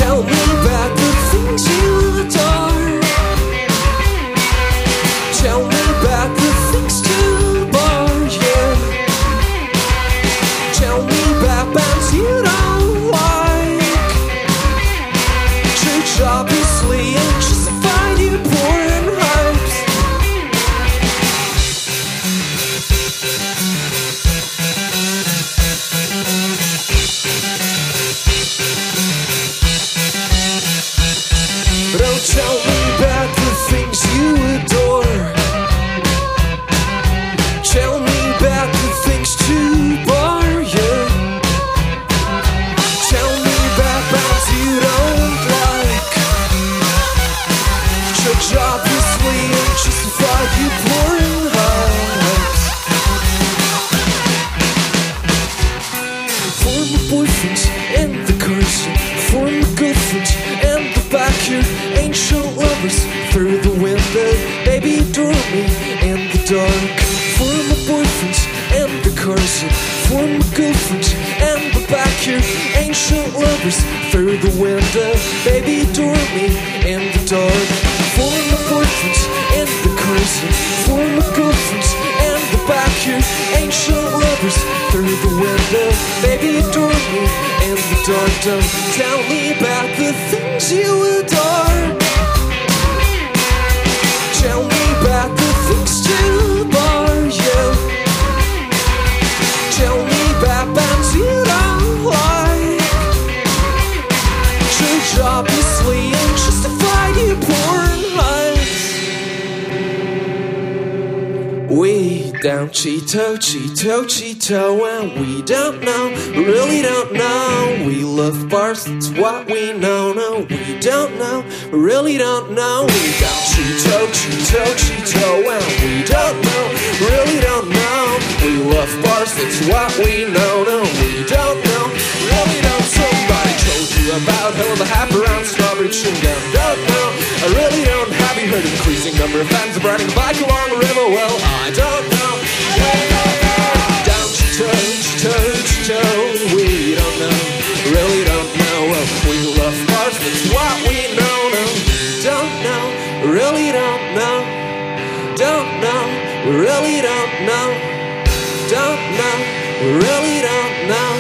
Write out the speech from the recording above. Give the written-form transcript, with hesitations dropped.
Tell me about the things you adore. Tell me about the things to bar you. Tell me about bands you don't like. Church obviously ain't justified you pouring hypes. Don't tell me about the things you adore. Tell me about the things to bar you. Tell me about bands you don't like. Church obviously ain't justified you pouring hypes. Former boyfriends and the cars, former girlfriends and the back here, ancient lovers through the window, baby adore me in the dark. Former boyfriends and the cars, former girlfriends and the back here, ancient lovers through the window, baby adore me in the dark. Former boyfriends and the cars, former girlfriends and the back here, ancient lovers through the window, baby adore me in the dark. Don't tell me about the things you adore. Tell me about the things to bar you. Tell me about bands you don't like. Church obviously ain't justified you pouring lights. We down Cheeto, Cheeto, Cheeto, and we don't know, really don't know. We love bars, that's what we know. No, we don't know, really don't know. We down Cheeto, Cheeto, Cheeto, and we don't know, really don't know. We love bars, that's what we know. No, we don't know, really don't. Somebody told you about hell of a half around Strawberry Chewing Gum. Don't know, I really don't. Have you heard of increasing number of fans of riding a bike along the river? Well, I don't know. Down Cheeto, Cheeto, Cheeto, we don't know, really don't know. Well, we love bars, that's what we know. No, don't know, really don't know. Don't know, really don't know. Don't know, really don't know.